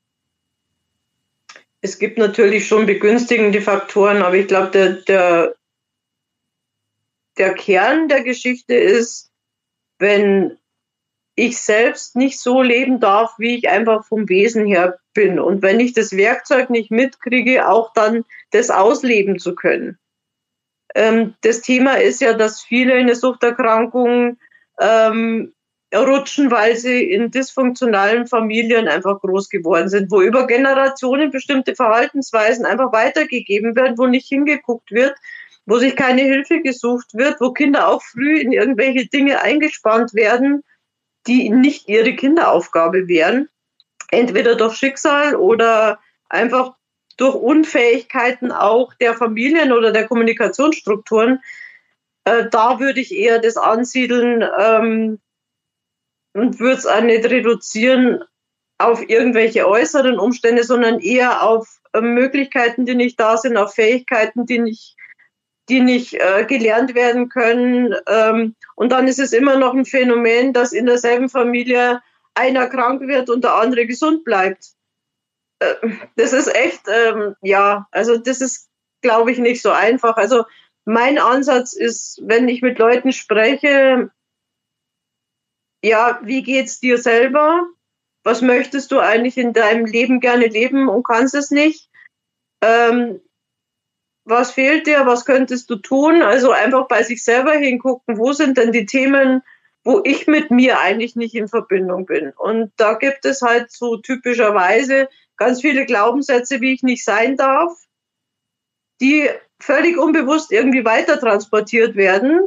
Es gibt natürlich schon begünstigende Faktoren, aber ich glaube, der, der, der Kern der Geschichte ist, wenn ich selbst nicht so leben darf, wie ich einfach vom Wesen her bin. Und wenn ich das Werkzeug nicht mitkriege, auch dann das ausleben zu können. Ähm, das Thema ist ja, dass viele in der Suchterkrankung ähm, rutschen, weil sie in dysfunktionalen Familien einfach groß geworden sind, wo über Generationen bestimmte Verhaltensweisen einfach weitergegeben werden, wo nicht hingeguckt wird, wo sich keine Hilfe gesucht wird, wo Kinder auch früh in irgendwelche Dinge eingespannt werden, die nicht ihre Kinderaufgabe wären. entweder durch Schicksal oder einfach durch Unfähigkeiten auch der Familien oder der Kommunikationsstrukturen. Äh, da würde ich eher das ansiedeln ähm, und würde es auch nicht reduzieren auf irgendwelche äußeren Umstände, sondern eher auf äh, Möglichkeiten, die nicht da sind, auf Fähigkeiten, die nicht, die nicht äh, gelernt werden können. Ähm, und dann ist es immer noch ein Phänomen, dass in derselben Familie einer krank wird und der andere gesund bleibt. Äh, das ist echt, ähm, ja, also das ist, glaube ich, nicht so einfach. Also mein Ansatz ist, wenn ich mit Leuten spreche, ja, wie geht's dir selber? Was möchtest du eigentlich in deinem Leben gerne leben und kannst es nicht? Ähm, was fehlt dir? Was könntest du tun? Also einfach bei sich selber hingucken, wo sind denn die Themen, wo ich mit mir eigentlich nicht in Verbindung bin? Und da gibt es halt so typischerweise ganz viele Glaubenssätze, wie ich nicht sein darf, die völlig unbewusst irgendwie weiter transportiert werden.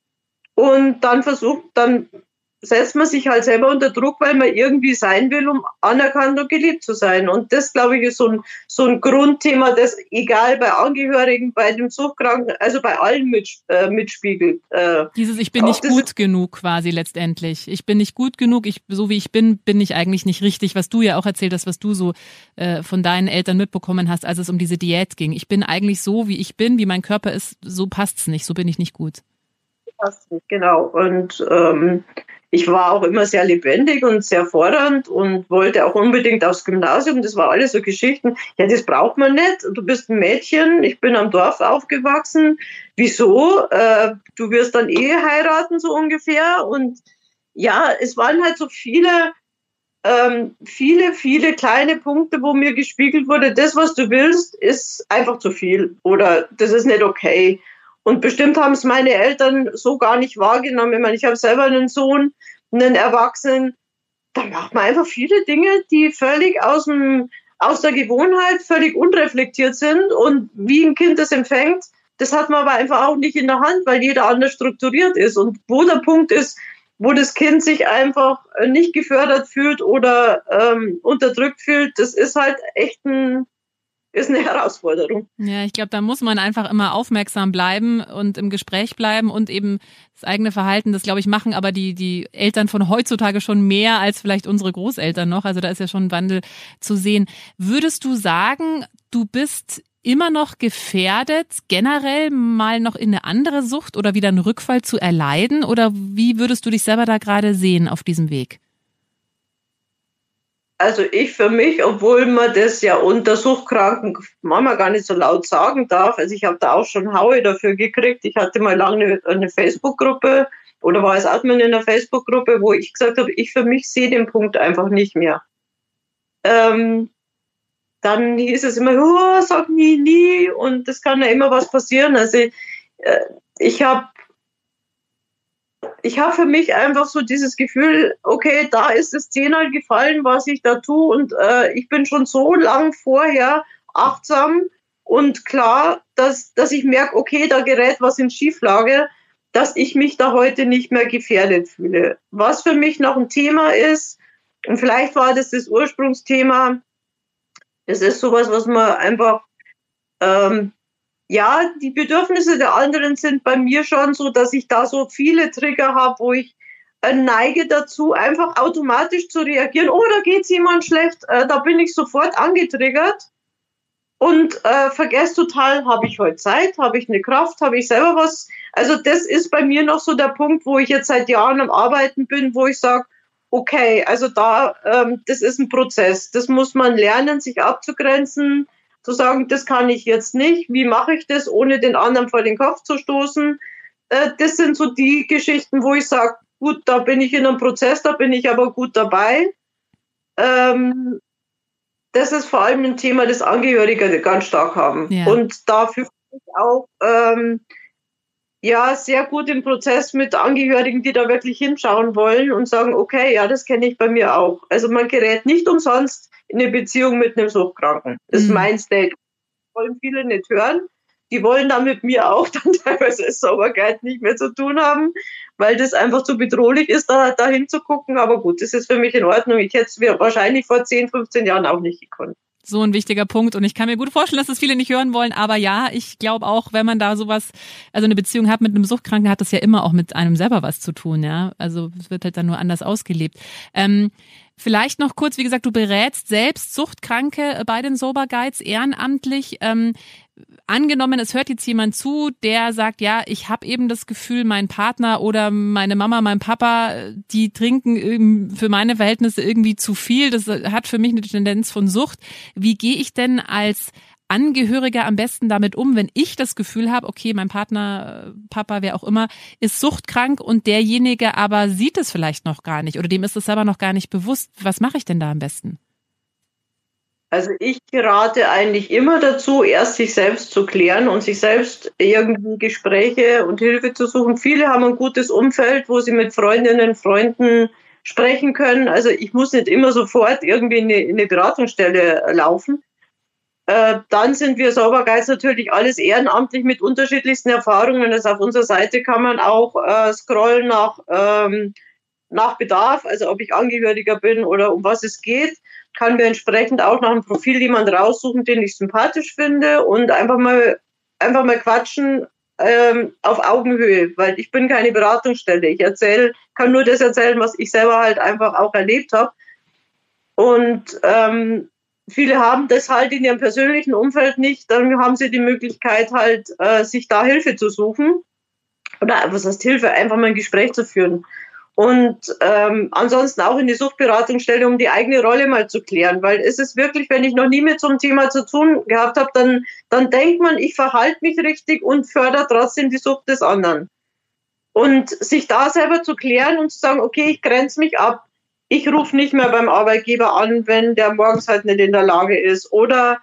Und dann versucht, dann setzt man sich halt selber unter Druck, weil man irgendwie sein will, um anerkannt und geliebt zu sein. Und das, glaube ich, ist so ein, so ein Grundthema, das egal bei Angehörigen, bei dem Suchtkranken, also bei allen mit, äh, mitspiegelt. Äh, Dieses Ich bin nicht gut genug quasi letztendlich. Ich bin nicht gut genug, ich, so wie ich bin, bin ich eigentlich nicht richtig, was du ja auch erzählt hast, was du so äh, von deinen Eltern mitbekommen hast, als es um diese Diät ging. Ich bin eigentlich so, wie ich bin, wie mein Körper ist, so passt's nicht, so bin ich nicht gut. Passt nicht, genau. Und ähm, ich war auch immer sehr lebendig und sehr fordernd und wollte auch unbedingt aufs Gymnasium. Das war alles so Geschichten. Ja, das braucht man nicht. Du bist ein Mädchen. Ich bin am Dorf aufgewachsen. Wieso? Äh, du wirst dann eh heiraten, so ungefähr. Und ja, es waren halt so viele, ähm, viele, viele kleine Punkte, wo mir gespiegelt wurde, das, was du willst, ist einfach zu viel. Oder das ist nicht okay. Und bestimmt haben es meine Eltern so gar nicht wahrgenommen. Ich meine, ich habe selber einen Sohn, einen Erwachsenen. Da macht man einfach viele Dinge, die völlig aus, dem, aus der Gewohnheit, völlig unreflektiert sind. Und wie ein Kind das empfängt, das hat man aber einfach auch nicht in der Hand, weil jeder anders strukturiert ist. Und wo der Punkt ist, wo das Kind sich einfach nicht gefördert fühlt oder ähm, unterdrückt fühlt, das ist halt echt ein... ist eine Herausforderung. Ja, ich glaube, da muss man einfach immer aufmerksam bleiben und im Gespräch bleiben und eben das eigene Verhalten, das glaube ich machen aber die die Eltern von heutzutage schon mehr als vielleicht unsere Großeltern noch. Also da ist ja schon ein Wandel zu sehen. Würdest du sagen, du bist immer noch gefährdet, generell mal noch in eine andere Sucht oder wieder einen Rückfall zu erleiden? Oder wie würdest du dich selber da gerade sehen auf diesem Weg? Also ich für mich, obwohl man das ja unter Suchtkranken manchmal gar nicht so laut sagen darf, also ich habe da auch schon Haue dafür gekriegt. Ich hatte mal lange eine, eine Facebook-Gruppe oder war als Admin in einer Facebook-Gruppe, wo ich gesagt habe, ich für mich sehe den Punkt einfach nicht mehr. Ähm, dann hieß es immer, oh, sag nie, nie und das kann ja immer was passieren. Also äh, ich habe Ich habe für mich einfach so dieses Gefühl, okay, da ist das Zehnmal gefallen, was ich da tue und äh, ich bin schon so lang vorher achtsam und klar, dass, dass ich merke, okay, da gerät was in Schieflage, dass ich mich da heute nicht mehr gefährdet fühle. Was für mich noch ein Thema ist, und vielleicht war das das Ursprungsthema, das ist sowas, was man einfach... Ähm, Ja, die Bedürfnisse der anderen sind bei mir schon so, dass ich da so viele Trigger habe, wo ich äh, neige dazu, einfach automatisch zu reagieren. Oh, da geht's jemand schlecht, äh, da bin ich sofort angetriggert und äh, vergesse total, habe ich heute Zeit, habe ich eine Kraft, habe ich selber was. Also das ist bei mir noch so der Punkt, wo ich jetzt seit Jahren am Arbeiten bin, wo ich sage, okay, also da, ähm, das ist ein Prozess, das muss man lernen, sich abzugrenzen, zu sagen, das kann ich jetzt nicht, wie mache ich das, ohne den anderen vor den Kopf zu stoßen. Äh, das sind so die Geschichten, wo ich sage, gut, da bin ich in einem Prozess, da bin ich aber gut dabei. Ähm, das ist vor allem ein Thema, das Angehörige ganz stark haben. Ja. Und dafür bin ich auch ähm, ja, sehr gut im Prozess mit Angehörigen, die da wirklich hinschauen wollen und sagen, okay, ja, das kenne ich bei mir auch. Also man gerät nicht umsonst in eine Beziehung mit einem Suchtkranken. Das ist mhm. mein Statement. Das wollen viele nicht hören. die wollen dann mit mir auch dann teilweise Sauberkeit nicht mehr zu tun haben, weil das einfach zu bedrohlich ist, da, da hinzugucken. Aber gut, das ist für mich in Ordnung. Ich hätte es mir wahrscheinlich vor zehn, fünfzehn Jahren auch nicht gekonnt. So ein wichtiger Punkt und ich kann mir gut vorstellen, dass das viele nicht hören wollen, aber ja, ich glaube auch, wenn man da sowas, also eine Beziehung hat mit einem Suchtkranken, hat das ja immer auch mit einem selber was zu tun, ja, also es wird halt dann nur anders ausgelebt. Ähm, vielleicht noch kurz, wie gesagt, du berätst selbst Suchtkranke bei den Sober Guides ehrenamtlich. Ähm, angenommen, es hört jetzt jemand zu, der sagt, ja, ich habe eben das Gefühl, mein Partner oder meine Mama, mein Papa, die trinken für meine Verhältnisse irgendwie zu viel. Das hat für mich eine Tendenz von Sucht. Wie gehe ich denn als Angehöriger am besten damit um, wenn ich das Gefühl habe, okay, mein Partner, Papa, wer auch immer, ist suchtkrank und derjenige aber sieht es vielleicht noch gar nicht oder dem ist es selber noch gar nicht bewusst. Was mache ich denn da am besten? Also ich rate eigentlich immer dazu, erst sich selbst zu klären und sich selbst irgendwie Gespräche und Hilfe zu suchen. Viele haben ein gutes Umfeld, wo sie mit Freundinnen, Freunden sprechen können. Also ich muss nicht immer sofort irgendwie in eine, in eine Beratungsstelle laufen. Äh, dann sind wir Sober Guides natürlich alles ehrenamtlich mit unterschiedlichsten Erfahrungen. Also auf unserer Seite kann man auch äh, scrollen nach, ähm, nach Bedarf, also ob ich Angehöriger bin oder um was es geht. Kann mir entsprechend auch nach einem Profil jemand raussuchen, den ich sympathisch finde und einfach mal einfach mal quatschen ähm, auf Augenhöhe, weil ich bin keine Beratungsstelle. Ich erzähle, kann nur das erzählen, was ich selber halt einfach auch erlebt habe. Und ähm, viele haben das halt in ihrem persönlichen Umfeld nicht. Dann haben sie die Möglichkeit halt, äh, sich da Hilfe zu suchen. Oder was heißt Hilfe? Einfach mal ein Gespräch zu führen. Und ähm, ansonsten auch in die Suchtberatungsstelle, um die eigene Rolle mal zu klären. Weil es ist wirklich, wenn ich noch nie mit so einem Thema zu tun gehabt habe, dann, dann denkt man, ich verhalte mich richtig und fördere trotzdem die Sucht des anderen. Und sich da selber zu klären und zu sagen, okay, ich grenze mich ab. Ich rufe nicht mehr beim Arbeitgeber an, wenn der morgens halt nicht in der Lage ist. Oder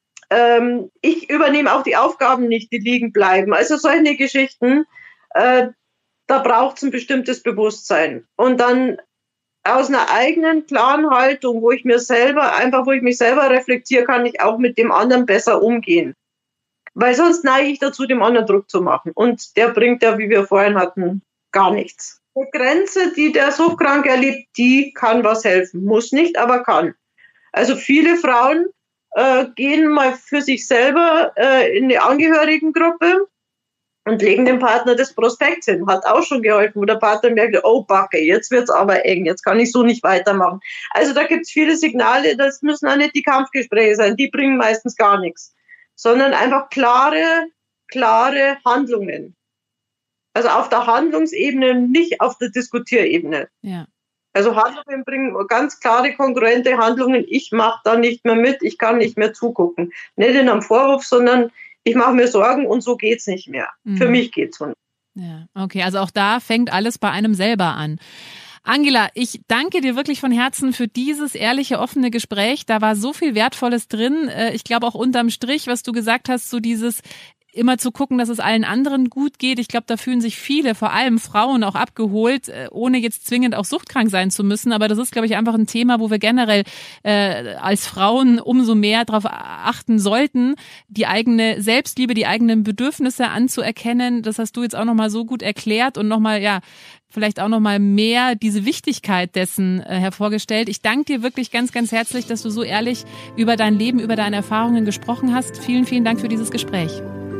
ähm, ich übernehme auch die Aufgaben nicht, die liegen bleiben. Also solche Geschichten, äh, da braucht es ein bestimmtes Bewusstsein. Und dann aus einer eigenen, klaren Haltung, wo ich mir selber, einfach wo ich mich selber reflektiere, kann ich auch mit dem anderen besser umgehen. Weil sonst neige ich dazu, dem anderen Druck zu machen. Und der bringt ja, wie wir vorhin hatten, gar nichts. Die Grenze, die der Suchtkranke erlebt, die kann was helfen. Muss nicht, aber kann. Also viele Frauen äh, gehen mal für sich selber äh, in eine Angehörigengruppe und legen dem Partner das Prospekt hin. Hat auch schon geholfen, wo der Partner merkt, oh Backe, jetzt wird's aber eng, jetzt kann ich so nicht weitermachen. Also da gibt's viele Signale, das müssen auch nicht die Kampfgespräche sein, die bringen meistens gar nichts, sondern einfach klare, klare Handlungen. Also auf der Handlungsebene, nicht auf der Diskutierebene. Ja. Also Handlungen bringen ganz klare, kongruente Handlungen. Ich mache da nicht mehr mit, ich kann nicht mehr zugucken. Nicht in einem Vorwurf, sondern ich mache mir Sorgen und so geht's nicht mehr. Mhm. Für mich geht's so nicht. Ja, okay, also auch da fängt alles bei einem selber an. Angela, ich danke dir wirklich von Herzen für dieses ehrliche, offene Gespräch. Da war so viel Wertvolles drin. Ich glaube auch unterm Strich, was du gesagt hast, so dieses immer zu gucken, dass es allen anderen gut geht. Ich glaube, da fühlen sich viele, vor allem Frauen, auch abgeholt, ohne jetzt zwingend auch suchtkrank sein zu müssen. Aber das ist, glaube ich, einfach ein Thema, wo wir generell äh, als Frauen umso mehr darauf achten sollten, die eigene Selbstliebe, die eigenen Bedürfnisse anzuerkennen. Das hast du jetzt auch nochmal so gut erklärt und nochmal, ja, vielleicht auch nochmal mehr diese Wichtigkeit dessen äh, hervorgestellt. Ich danke dir wirklich ganz, ganz herzlich, dass du so ehrlich über dein Leben, über deine Erfahrungen gesprochen hast. Vielen, vielen Dank für dieses Gespräch.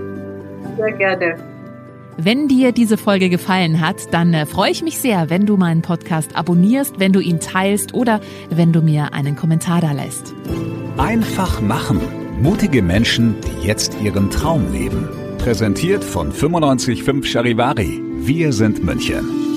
Sehr gerne. Wenn dir diese Folge gefallen hat, dann äh, freue ich mich sehr, wenn du meinen Podcast abonnierst, wenn du ihn teilst oder wenn du mir einen Kommentar da lässt. Einfach machen. Mutige Menschen, die jetzt ihren Traum leben. Präsentiert von fünfundneunzig Komma fünf Charivari. Wir sind München.